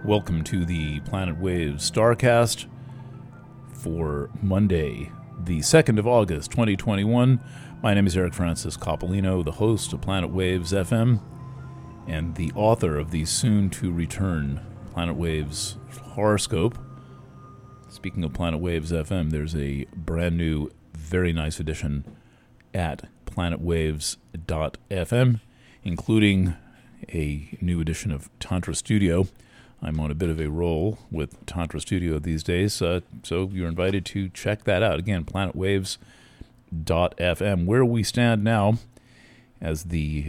Welcome to the Planet Waves Starcast for Monday, the 2nd of August, 2021. My name is Eric Francis Coppolino, the host of Planet Waves FM and the author of the soon-to-return Planet Waves Horoscope. Speaking of Planet Waves FM, there's a brand new, very nice edition at planetwaves.fm, including a new edition of Tantra Studio. I'm on a bit of a roll with Tantra Studio these days, so you're invited to check that out. Again, planetwaves.fm. Where we stand now as the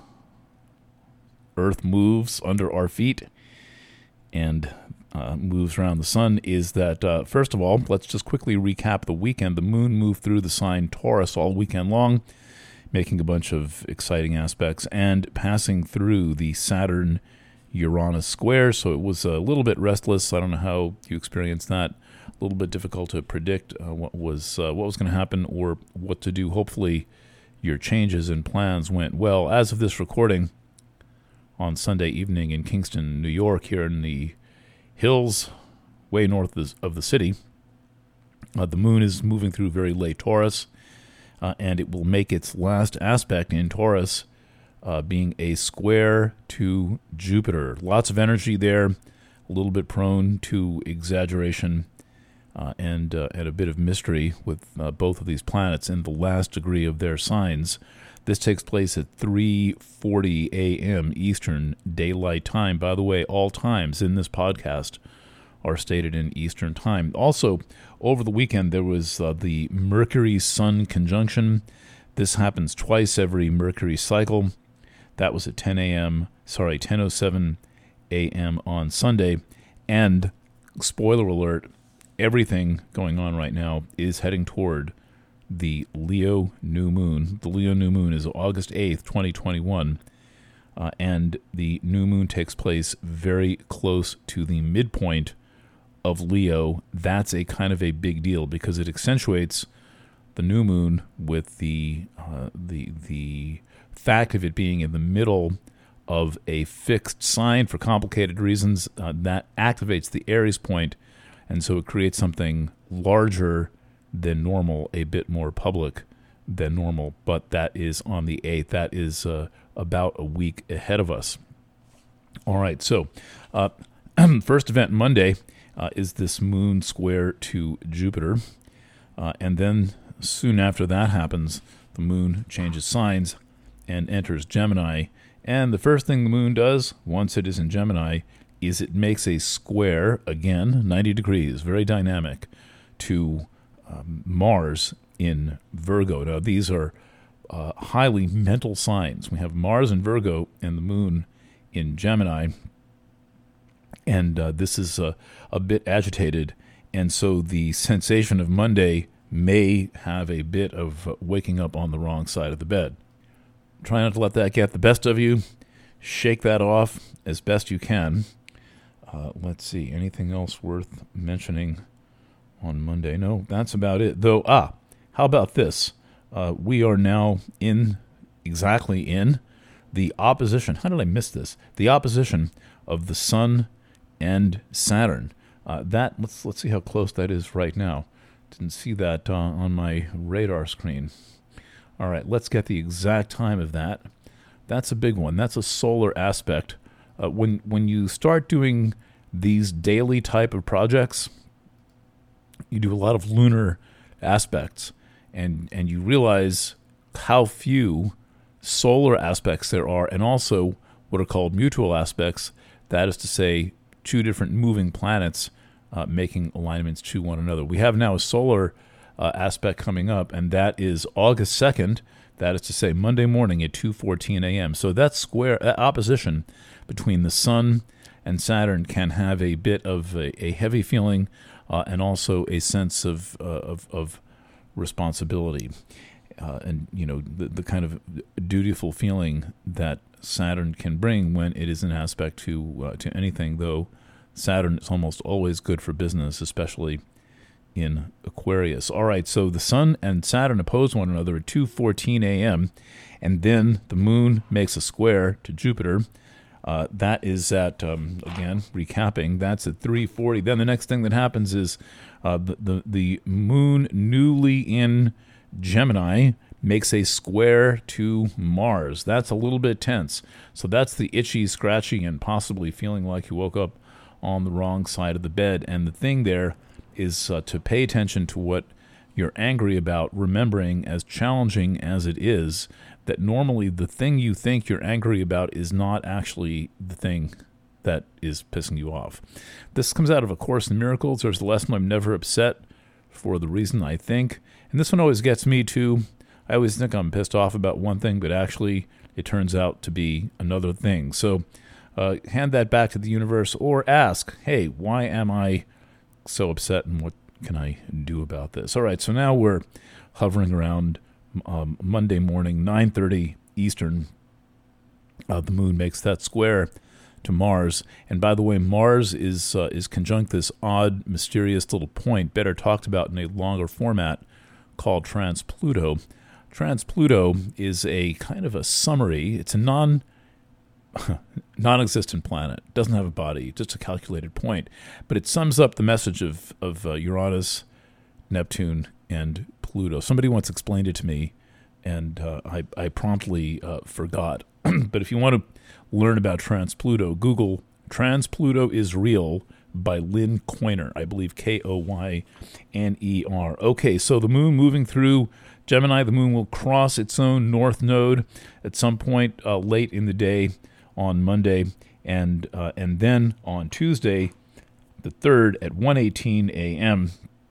Earth moves under our feet and moves around the sun is that, first of all, let's just quickly recap the weekend. The moon moved through the sign Taurus all weekend long, making a bunch of exciting aspects and passing through the Saturn-Uranus square, so it was a little bit restless. I don't know how you experienced that. A little bit difficult to predict what was going to happen or what to do. Hopefully your changes and plans went well. As of this recording, on Sunday evening in Kingston, New York, here in the hills way north of the city, the moon is moving through very late Taurus, and it will make its last aspect in Taurus, being a square to Jupiter. Lots of energy there, a little bit prone to exaggeration and a bit of mystery with both of these planets in the last degree of their signs. This takes place at 3:40 a.m. Eastern Daylight Time. By the way, all times in this podcast are stated in Eastern Time. Also, over the weekend, there was the Mercury-Sun conjunction. This happens twice every Mercury cycle. That was at 10:07 a.m. on Sunday. And, spoiler alert, everything going on right now is heading toward the Leo new moon. The Leo new moon is August 8th, 2021, and the new moon takes place very close to the midpoint of Leo. That's a kind of a big deal because it accentuates the new moon with the fact of it being in the middle of a fixed sign for complicated reasons. That activates the Aries point, and so it creates something larger than normal, a bit more public than normal, but that is on the 8th. That is about a week ahead of us. All right, so first event Monday is this moon square to Jupiter, and then soon after that happens, the moon changes signs and enters Gemini, and the first thing the moon does once it is in Gemini is it makes a square, again, 90 degrees, very dynamic, to Mars in Virgo. Now, these are highly mental signs. We have Mars in Virgo and the moon in Gemini, and this is a bit agitated, and so the sensation of Monday may have a bit of waking up on the wrong side of the bed. Try not to let that get the best of you. Shake that off as best you can. Let's see, anything else worth mentioning on Monday? No, that's about it. Though, how about this? We are now exactly in the opposition. How did I miss this? The opposition of the Sun and Saturn. Let's see how close that is right now. Didn't see that on my radar screen. All right, let's get the exact time of that. That's a big one. That's a solar aspect. When you start doing these daily type of projects, you do a lot of lunar aspects, and you realize how few solar aspects there are, and also what are called mutual aspects. That is to say, two different moving planets making alignments to one another. We have now a solar aspect coming up, and that is August 2nd. That is to say, Monday morning at 2:14 a.m. So that opposition between the Sun and Saturn can have a bit of a heavy feeling and also a sense of responsibility, and the kind of dutiful feeling that Saturn can bring when it is in aspect to anything. Though Saturn is almost always good for business, especially in Aquarius. All right, so the Sun and Saturn oppose one another at 2:14 a.m., and then the Moon makes a square to Jupiter. That is at, again, recapping, that's at 3:40. Then the next thing that happens is the moon newly in Gemini makes a square to Mars. That's a little bit tense. So that's the itchy, scratchy, and possibly feeling like you woke up on the wrong side of the bed. And the thing there is to pay attention to what you're angry about, remembering, as challenging as it is, that normally the thing you think you're angry about is not actually the thing that is pissing you off. This comes out of A Course in Miracles. There's the lesson, I'm never upset for the reason I think. And this one always gets me too. I always think I'm pissed off about one thing, but actually it turns out to be another thing. So hand that back to the universe, or ask, hey, why am I so upset, and what can I do about this? All right, so now we're hovering around Monday morning, 9:30 Eastern. The moon makes that square to Mars. And by the way, Mars is conjunct this odd, mysterious little point, better talked about in a longer format, called Trans-Pluto. Trans-Pluto is a kind of a summary. It's a non-existent planet. It doesn't have a body, just a calculated point. But it sums up the message of Uranus, Neptune, and Pluto. Somebody once explained it to me, and I promptly forgot. But if you want to learn about Trans-Pluto, Google Trans-Pluto is Real by Lynn Koyner. I believe Koyner. Okay, so the moon moving through Gemini, the moon will cross its own north node at some point late in the day on Monday, and then on Tuesday, the 3rd at 1:18 a.m.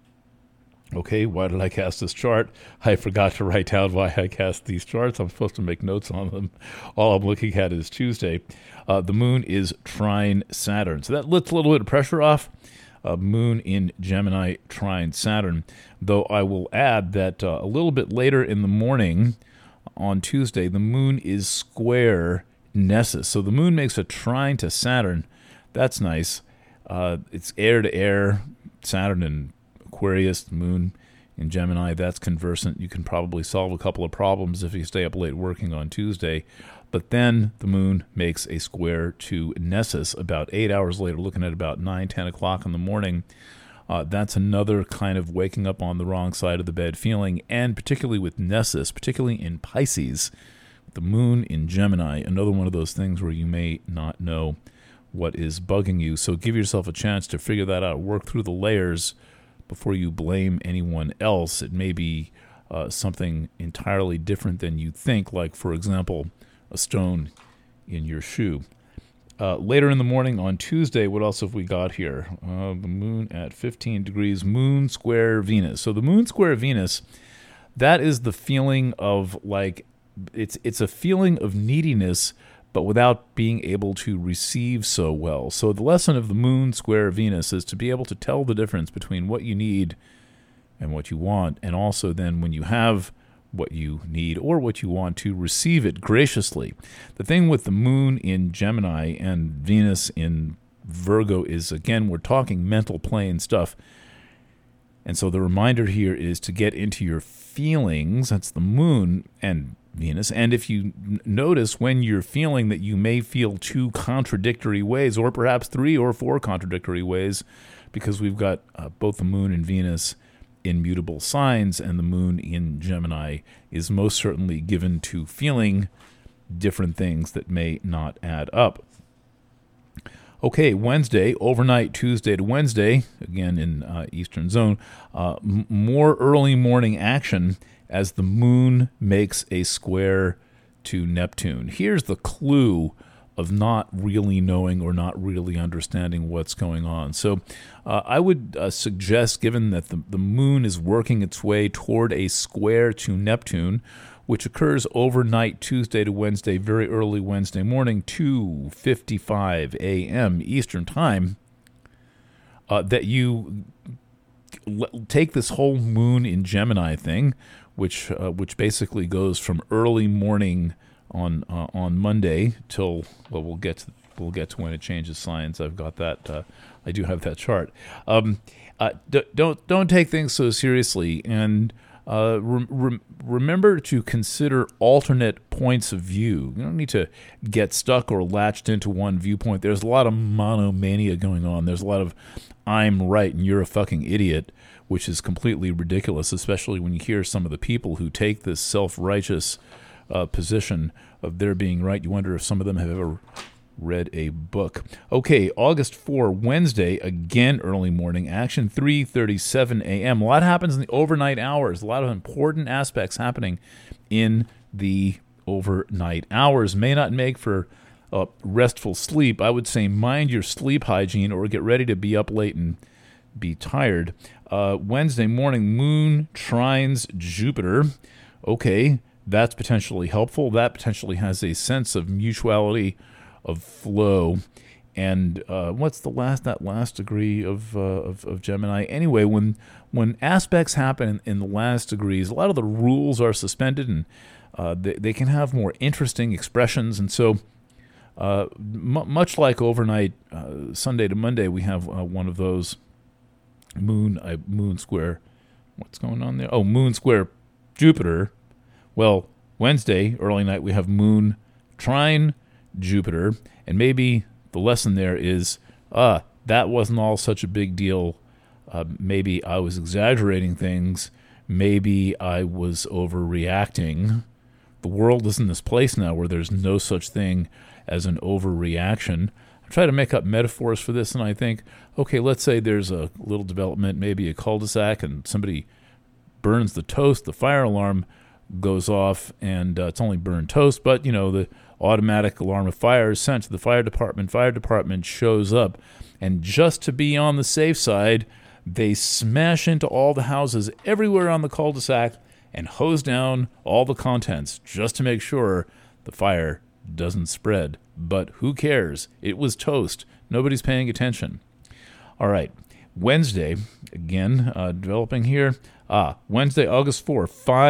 Okay, why did I cast this chart? I forgot to write down why I cast these charts. I'm supposed to make notes on them. All I'm looking at is Tuesday. The moon is trine Saturn. So that lifts a little bit of pressure off. Moon in Gemini trine Saturn. Though I will add that a little bit later in the morning on Tuesday, the moon is square Nessus. So the moon makes a trine to Saturn. That's nice. It's air to air, Saturn and Aquarius, the moon in Gemini, that's conversant. You can probably solve a couple of problems if you stay up late working on Tuesday. But then the moon makes a square to Nessus about 8 hours later, looking at about 9, 10 o'clock in the morning. That's another kind of waking up on the wrong side of the bed feeling, and particularly with Nessus, particularly in Pisces, the moon in Gemini, another one of those things where you may not know what is bugging you. So give yourself a chance to figure that out, work through the layers before you blame anyone else. It may be something entirely different than you think, like, for example, a stone in your shoe. Later in the morning on Tuesday, what else have we got here? The moon at 15 degrees, moon square Venus. So the moon square Venus, that is the feeling of, like, it's a feeling of neediness, but without being able to receive so well. So the lesson of the moon square Venus is to be able to tell the difference between what you need and what you want, and also then when you have what you need or what you want, to receive it graciously. The thing with the moon in Gemini and Venus in Virgo is, again, we're talking mental plane stuff. And so the reminder here is to get into your feelings. That's the moon and Venus. And if you notice when you're feeling that you may feel 2 contradictory ways, or perhaps 3 or 4 contradictory ways, because we've got both the moon and Venus in mutable signs, and the moon in Gemini is most certainly given to feeling different things that may not add up. Okay, Wednesday, overnight Tuesday to Wednesday, again in Eastern Zone, more early morning action as the moon makes a square to Neptune. Here's the clue of not really knowing or not really understanding what's going on. So I would suggest, given that the moon is working its way toward a square to Neptune, which occurs overnight Tuesday to Wednesday, very early Wednesday morning, 2:55 a.m. Eastern Time, that you take this whole moon in Gemini thing, which basically goes from early morning on Monday till, well, we'll get to when it changes signs. I've got that. I do have that chart. Don't take things so seriously, and remember to consider alternate points of view. You don't need to get stuck or latched into one viewpoint. There's a lot of monomania going on. There's a lot of I'm right and you're a fucking idiot, which is completely ridiculous, especially when you hear some of the people who take this self-righteous position of their being right. You wonder if some of them have ever read a book. Okay, August 4, Wednesday, again early morning action, 3:37 a.m. A lot happens in the overnight hours. A lot of important aspects happening in the overnight hours. May not make for restful sleep. I would say mind your sleep hygiene or get ready to be up late and be tired. Wednesday morning, Moon trines Jupiter. Okay, that's potentially helpful. That potentially has a sense of mutuality, of flow. And what's that last degree of Gemini? Anyway, when aspects happen in the last degrees, a lot of the rules are suspended, and they can have more interesting expressions. And so, much like overnight, Sunday to Monday, we have one of those moon square. What's going on there? Oh, moon square Jupiter. Well, Wednesday, early night, we have Moon trine Jupiter, and maybe the lesson there is, that wasn't all such a big deal. Maybe I was exaggerating things. Maybe I was overreacting. The world is in this place now where there's no such thing as an overreaction. I try to make up metaphors for this, and I think, okay, let's say there's a little development, maybe a cul-de-sac, and somebody burns the toast, the fire alarm goes off, and it's only burned toast, but, the automatic alarm of fire is sent to the fire department. Fire department shows up, and just to be on the safe side, they smash into all the houses everywhere on the cul-de-sac and hose down all the contents just to make sure the fire doesn't spread. But who cares? It was toast. Nobody's paying attention. All right. Wednesday, again, developing here. Wednesday, August 4,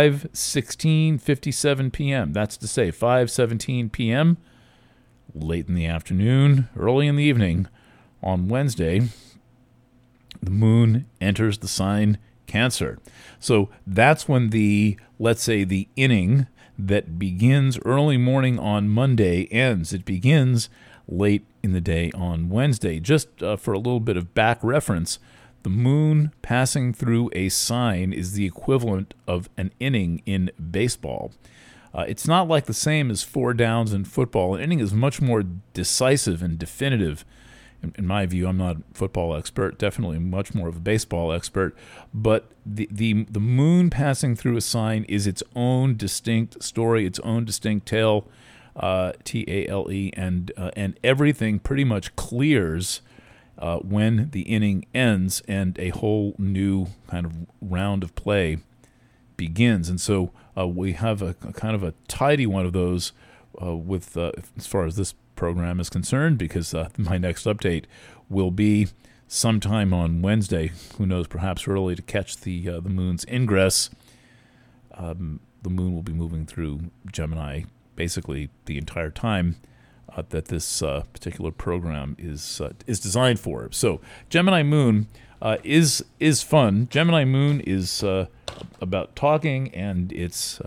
5:16:57 p.m. That's to say 5:17 p.m., late in the afternoon, early in the evening on Wednesday, the moon enters the sign Cancer. So that's when let's say the inning that begins early morning on Monday ends. It begins late in the day on Wednesday. Just for a little bit of back reference, the moon passing through a sign is the equivalent of an inning in baseball. It's not like the same as 4 downs in football. An inning is much more decisive and definitive. In my view, I'm not a football expert, definitely much more of a baseball expert, but the moon passing through a sign is its own distinct story, its own distinct tale, T-A-L-E, and everything pretty much clears when the inning ends and a whole new kind of round of play begins. And so we have a kind of a tidy one of those with as far as this program is concerned, because my next update will be sometime on Wednesday. Who knows, perhaps early, to catch the moon's ingress. The moon will be moving through Gemini basically the entire time that this particular program is designed for. So Gemini moon is fun. Gemini moon is about talking, and it's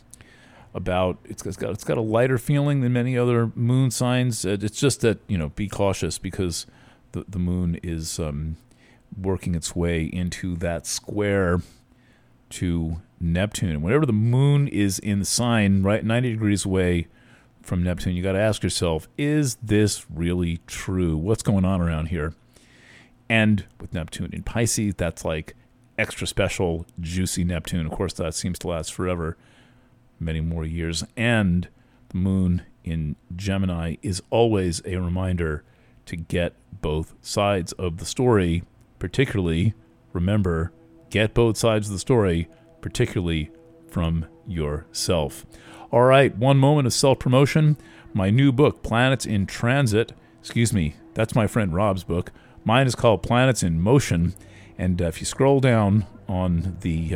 got a lighter feeling than many other moon signs. It's just that, be cautious, because the moon is working its way into that square to Neptune. And whenever the moon is in the sign, right 90 degrees away from Neptune, you got to ask yourself, is this really true? What's going on around here? And with Neptune in Pisces, that's like extra special, juicy Neptune. Of course, that seems to last forever, many more years. And the moon in Gemini is always a reminder to get both sides of the story, particularly, remember, get both sides of the story, particularly from yourself. All right, one moment of self-promotion. My new book, Planets in Transit, that's my friend Rob's book. Mine is called Planets in Motion. And if you scroll down on the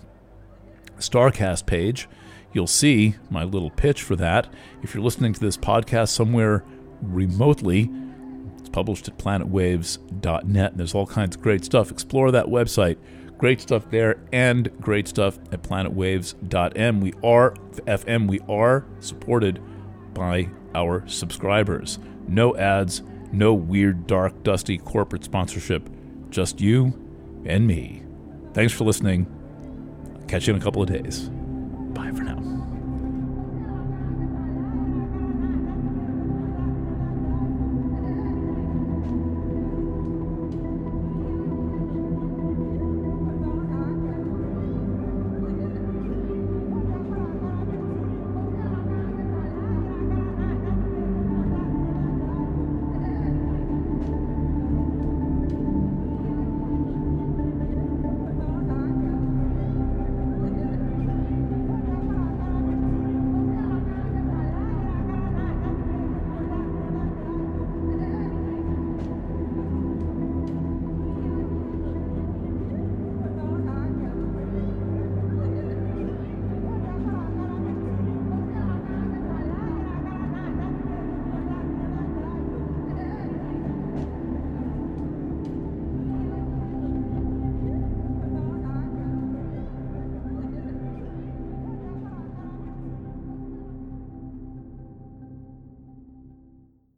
StarCast page, you'll see my little pitch for that. If you're listening to this podcast somewhere remotely, it's published at planetwaves.net. There's all kinds of great stuff. Explore that website. Great stuff there, and great stuff at planetwaves.m. We are supported by our subscribers. No ads, no weird, dark, dusty corporate sponsorship. Just you and me. Thanks for listening. Catch you in a couple of days. Bye for now.